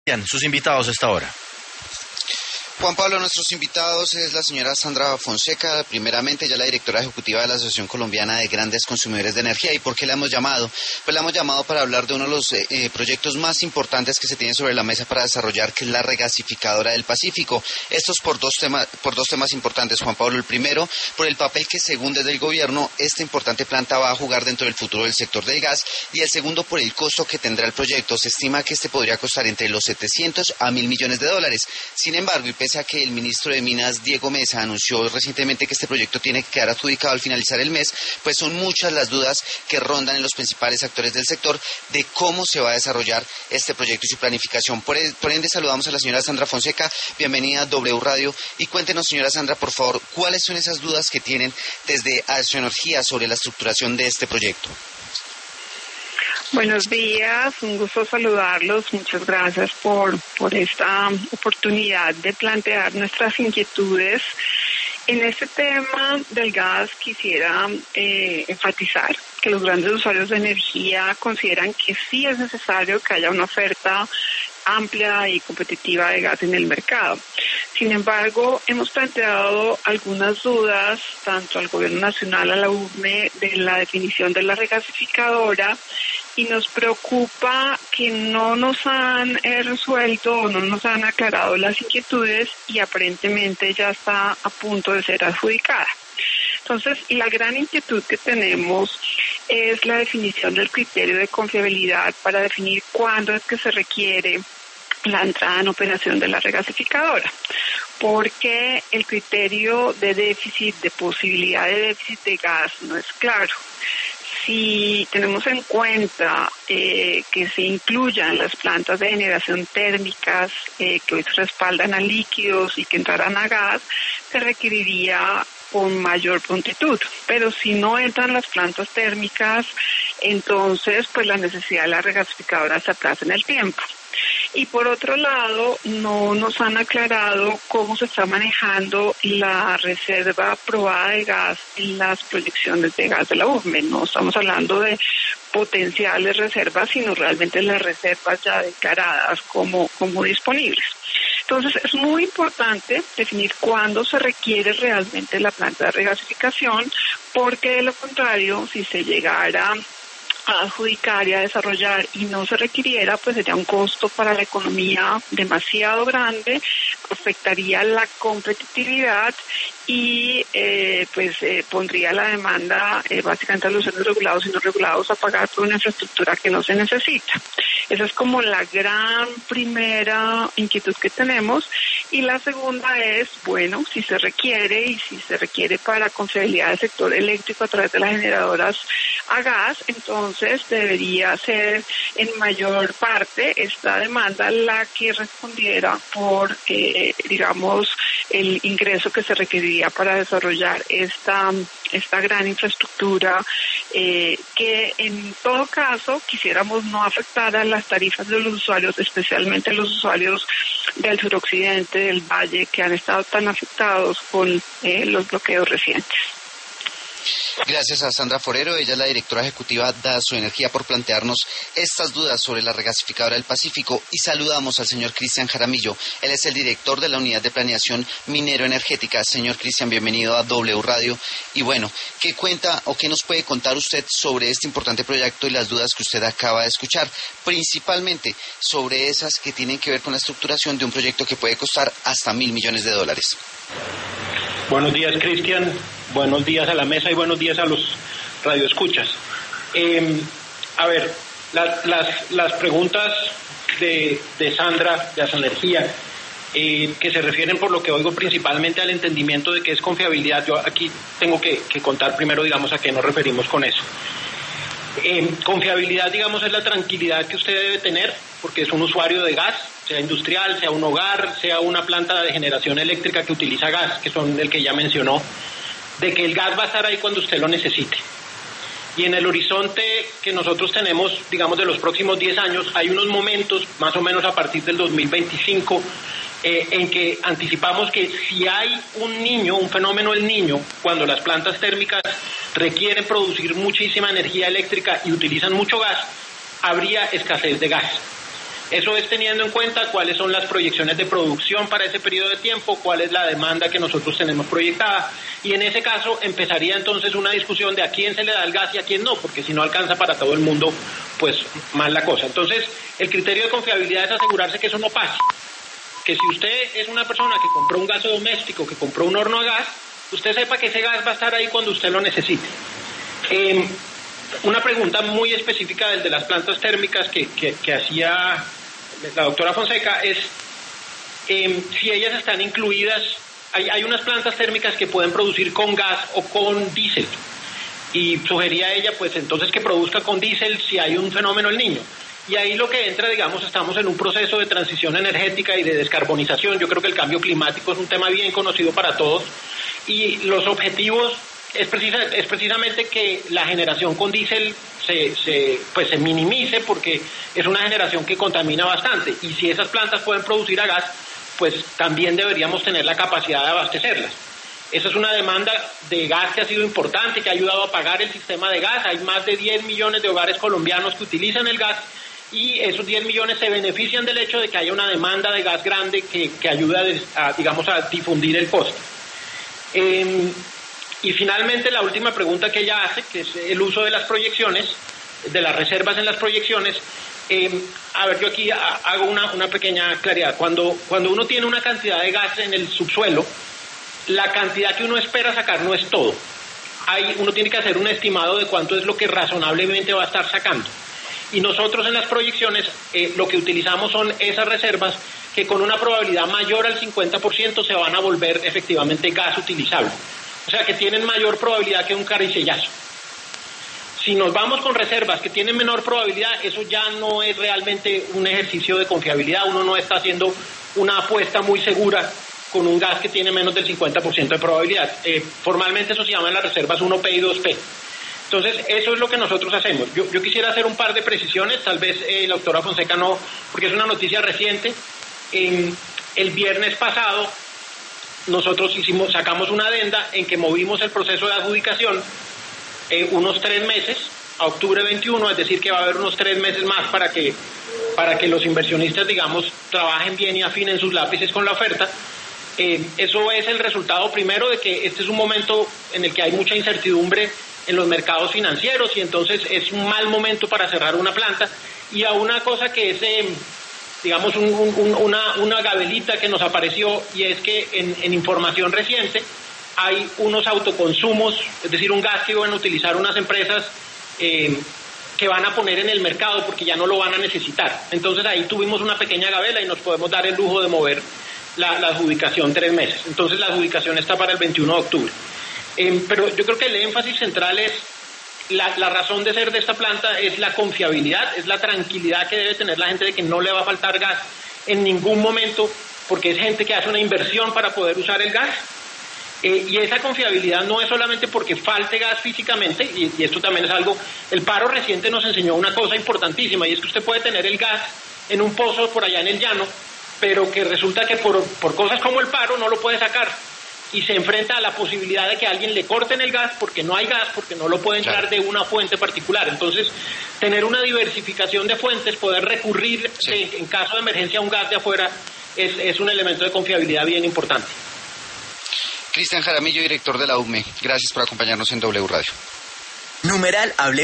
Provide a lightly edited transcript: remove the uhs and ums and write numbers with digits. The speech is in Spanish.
Bien, sus invitados a esta hora. Juan Pablo, nuestros invitados es la señora Sandra Fonseca, primeramente ella es la directora ejecutiva de la Asociación Colombiana de Grandes Consumidores de Energía. ¿Y por qué la hemos llamado? Pues la hemos llamado para hablar de uno de los proyectos más importantes que se tienen sobre la mesa para desarrollar, que es la regasificadora del Pacífico. Esto es por dos temas importantes, Juan Pablo. El primero, por el papel que, según desde el gobierno, esta importante planta va a jugar dentro del futuro del sector del gas, y el segundo, por el costo que tendrá el proyecto. Se estima que este podría costar entre los 700 a 1.000 millones de dólares. Sin embargo, y pese a que el ministro de Minas, Diego Mesa, anunció recientemente que este proyecto tiene que quedar adjudicado al finalizar el mes, pues son muchas las dudas que rondan en los principales actores del sector de cómo se va a desarrollar este proyecto y su planificación. Por ende, saludamos a la señora Sandra Fonseca. Bienvenida a W Radio. Y cuéntenos, señora Sandra, por favor, ¿cuáles son esas dudas que tienen desde Accionergía sobre la estructuración de este proyecto? Buenos días, un gusto saludarlos. Muchas gracias por esta oportunidad de plantear nuestras inquietudes. En este tema del gas quisiera enfatizar que los grandes usuarios de energía consideran que sí es necesario que haya una oferta amplia y competitiva de gas en el mercado. Sin embargo, hemos planteado algunas dudas, tanto al Gobierno Nacional, a la URME, de la definición de la regasificadora, y nos preocupa que no nos han resuelto o no nos han aclarado las inquietudes, y aparentemente ya está a punto de ser adjudicada. Entonces, la gran inquietud que tenemos es la definición del criterio de confiabilidad para definir cuándo es que se requiere la entrada en operación de la regasificadora, porque el criterio de déficit, de posibilidad de déficit de gas, no es claro. Si tenemos en cuenta que se incluyan las plantas de generación térmicas que hoy se respaldan a líquidos y que entrarán a gas, se requeriría con mayor prontitud. Pero si no entran las plantas térmicas, entonces pues la necesidad de la regasificadora se aplaza en el tiempo. Y por otro lado, no nos han aclarado cómo se está manejando la reserva probada de gas en las proyecciones de gas de la URME. No estamos hablando de potenciales reservas, sino realmente las reservas ya declaradas como disponibles. Entonces, es muy importante definir cuándo se requiere realmente la planta de regasificación, porque de lo contrario, si se llegara a adjudicar y a desarrollar y no se requiriera, pues sería un costo para la economía demasiado grande, afectaría la competitividad y pondría la demanda básicamente a los entes regulados y no regulados a pagar por una infraestructura que no se necesita. Esa es como la gran primera inquietud que tenemos. Y la segunda es, bueno, si se requiere para confiabilidad del sector eléctrico a través de las generadoras a gas, entonces debería ser en mayor parte esta demanda la que respondiera por, el ingreso que se requeriría para desarrollar esta gran infraestructura, que en todo caso quisiéramos no afectar a las tarifas de los usuarios, especialmente los usuarios del suroccidente, del valle, que han estado tan afectados con los bloqueos recientes. Gracias a Sandra Forero, ella es la directora ejecutiva de Accionergía, por plantearnos estas dudas sobre la regasificadora del Pacífico. Y saludamos al señor Cristian Jaramillo, él es el director de la Unidad de Planeación Minero-Energética. Señor Cristian, bienvenido a W Radio. Y bueno, ¿qué cuenta o qué nos puede contar usted sobre este importante proyecto y las dudas que usted acaba de escuchar? Principalmente sobre esas que tienen que ver con la estructuración de un proyecto que puede costar hasta 1.000 millones de dólares. Buenos días, Cristian. Buenos días a la mesa y buenos días a los radioescuchas. Las preguntas de Sandra, de Accionergía, que se refieren, por lo que oigo, principalmente al entendimiento de qué es confiabilidad. Yo aquí tengo que contar primero, a qué nos referimos con eso. Confiabilidad, es la tranquilidad que usted debe tener, porque es un usuario de gas, sea industrial, sea un hogar, sea una planta de generación eléctrica que utiliza gas, que son el que ya mencionó, de que el gas va a estar ahí cuando usted lo necesite. Y en el horizonte que nosotros tenemos, de los próximos 10 años, hay unos momentos, más o menos a partir del 2025, en que anticipamos que si hay un fenómeno del Niño, cuando las plantas térmicas requieren producir muchísima energía eléctrica y utilizan mucho gas, habría escasez de gas. Eso es teniendo en cuenta cuáles son las proyecciones de producción para ese periodo de tiempo, cuál es la demanda que nosotros tenemos proyectada, y en ese caso empezaría entonces una discusión de a quién se le da el gas y a quién no, porque si no alcanza para todo el mundo, pues mal la cosa. Entonces, el criterio de confiabilidad es asegurarse que eso no pase, que si usted es una persona que compró un gas doméstico, que compró un horno a gas, usted sepa que ese gas va a estar ahí cuando usted lo necesite. Una pregunta muy específica del de las plantas térmicas que hacía la doctora Fonseca es si ellas están incluidas. Hay unas plantas térmicas que pueden producir con gas o con diésel, y sugería ella pues entonces que produzca con diésel si hay un fenómeno El Niño. Y ahí lo que entra, digamos, estamos en un proceso de transición energética y de descarbonización. Yo creo que el cambio climático es un tema bien conocido para todos, y los objetivos es precisamente que la generación con diésel se minimice, porque es una generación que contamina bastante, y si esas plantas pueden producir a gas, pues también deberíamos tener la capacidad de abastecerlas. Esa es una demanda de gas que ha sido importante, que ha ayudado a pagar el sistema de gas. Hay más de 10 millones de hogares colombianos que utilizan el gas, y esos 10 millones se benefician del hecho de que haya una demanda de gas grande que ayuda a difundir el costo. Y finalmente la última pregunta que ella hace, que es el uso de las proyecciones, de las reservas en las proyecciones. Yo aquí hago una pequeña claridad. Cuando uno tiene una cantidad de gas en el subsuelo, la cantidad que uno espera sacar no es todo. Uno tiene que hacer un estimado de cuánto es lo que razonablemente va a estar sacando. Y nosotros en las proyecciones lo que utilizamos son esas reservas que con una probabilidad mayor al 50% se van a volver efectivamente gas utilizable. O sea, que tienen mayor probabilidad que un caricellazo. Si nos vamos con reservas que tienen menor probabilidad, eso ya no es realmente un ejercicio de confiabilidad. Uno no está haciendo una apuesta muy segura con un gas que tiene menos del 50% de probabilidad. Formalmente eso se llama las reservas 1P y 2P. Entonces, eso es lo que nosotros hacemos. Yo quisiera hacer un par de precisiones, tal vez la doctora Fonseca no, porque es una noticia reciente. El viernes pasado nosotros sacamos una adenda en que movimos el proceso de adjudicación unos 3 meses, a octubre 21, es decir, que va a haber unos 3 meses más para que los inversionistas, digamos, trabajen bien y afinen sus lápices con la oferta. Eso es el resultado primero de que este es un momento en el que hay mucha incertidumbre en los mercados financieros, y entonces es un mal momento para cerrar una planta. Y a una cosa que es, digamos, una gabelita que nos apareció, y es que en información reciente hay unos autoconsumos, es decir, un gas que van a utilizar unas empresas que van a poner en el mercado porque ya no lo van a necesitar. Entonces ahí tuvimos una pequeña gabela y nos podemos dar el lujo de mover la adjudicación 3 meses. Entonces la adjudicación está para el 21 de octubre. Pero yo creo que el énfasis central es la razón de ser de esta planta es la confiabilidad, es la tranquilidad que debe tener la gente de que no le va a faltar gas en ningún momento, porque es gente que hace una inversión para poder usar el gas. Y esa confiabilidad no es solamente porque falte gas físicamente, y esto también es algo, el paro reciente nos enseñó una cosa importantísima, y es que usted puede tener el gas en un pozo por allá en el llano, pero que resulta que por cosas como el paro no lo puede sacar, y se enfrenta a la posibilidad de que a alguien le corten el gas porque no hay gas, porque no lo puede entrar de una fuente particular. Entonces, tener una diversificación de fuentes, poder recurrir en caso de emergencia a un gas de afuera, es un elemento de confiabilidad bien importante. Cristian Jaramillo, director de la UME, gracias por acompañarnos en W Radio. Numeral Hablemos.